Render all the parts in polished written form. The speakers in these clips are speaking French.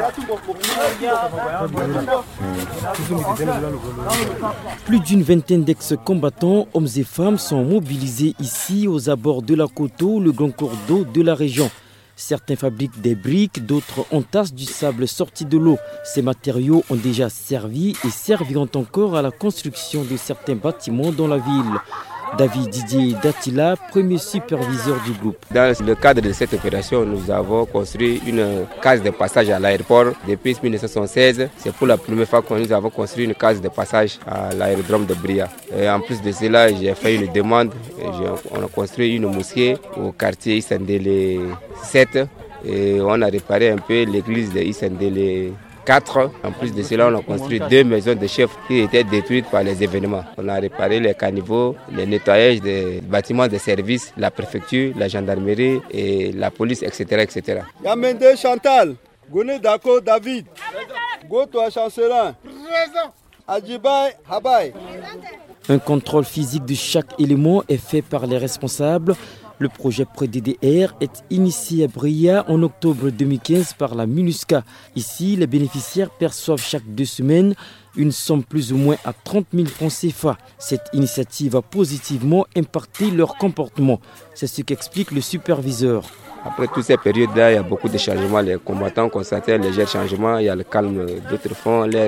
Plus d'une vingtaine d'ex-combattants, hommes et femmes, sont mobilisés ici aux abords de la Koto, le grand cours d'eau de la région. Certains fabriquent des briques, d'autres entassent du sable sorti de l'eau. Ces matériaux ont déjà servi et serviront encore à la construction de certains bâtiments dans la ville. David Didier Datila, premier superviseur du groupe. Dans le cadre de cette opération, nous avons construit une case de passage à l'aéroport depuis 1976. C'est pour la première fois que nous avons construit une case de passage à l'aérodrome de Bria. Et en plus de cela, j'ai fait une demande. On a construit une mosquée au quartier Isandele 7 et on a réparé un peu l'église de Isandele 4. En plus de cela, on a construit 2 maisons de chefs qui étaient détruites par les événements. On a réparé les caniveaux, le nettoyage des bâtiments de service, la préfecture, la gendarmerie et la police, etc. etc. Yamende Chantal, Gouné Dako David, Gotoa Chancelin, Adjibaï Habaï. Un contrôle physique de chaque élément est fait par les responsables. Le projet PREDDR est initié à Bria en octobre 2015 par la MINUSCA. Ici, les bénéficiaires perçoivent chaque 2 semaines une somme plus ou moins à 30 000 francs CFA. Cette initiative a positivement impacté leur comportement. C'est ce qu'explique le superviseur. Après toutes ces périodes-là, il y a beaucoup de changements. Les combattants constatent un léger changement. Il y a le calme. D'autres font leur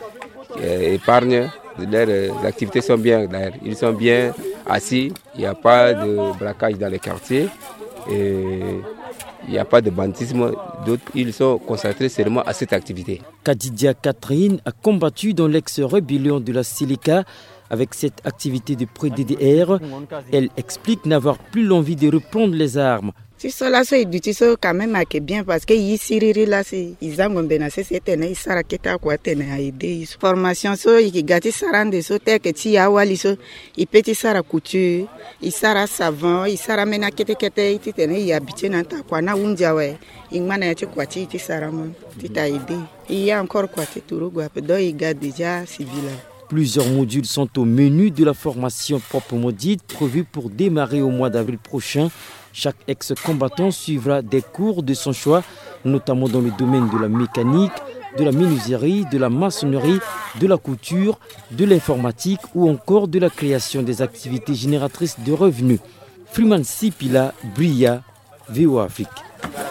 épargne. Leurs activités sont bien. Ils sont bien assis. Il n'y a pas de braquage dans les quartiers. Et il n'y a pas de banditisme. D'autres, ils sont concentrés seulement à cette activité. Kadidia Catherine a combattu dans l'ex-rébellion de la Séléka. Avec cette activité de PREDDR, elle explique n'avoir plus l'envie de reprendre les armes. Si cela se dit quand même bien parce que ici là ils ont bien c'est ne sara keta quoi tene aider formation so igati sarande so te que ti awali so ipeti sara couture isara savon isara mena kete iti tene ya bitena ta kwa na unjawe ingmana ya kwa ti sara mon ti ta aider il y a encore quoi te turu gwa do iga déjà civil. Plusieurs modules sont au menu de la formation proprement dite prévue pour démarrer au mois d'avril prochain. Chaque ex-combattant suivra des cours de son choix, notamment dans le domaine de la mécanique, de la menuiserie, de la maçonnerie, de la couture, de l'informatique ou encore de la création des activités génératrices de revenus. Freeman Sipila, Bria, VOA Afrique.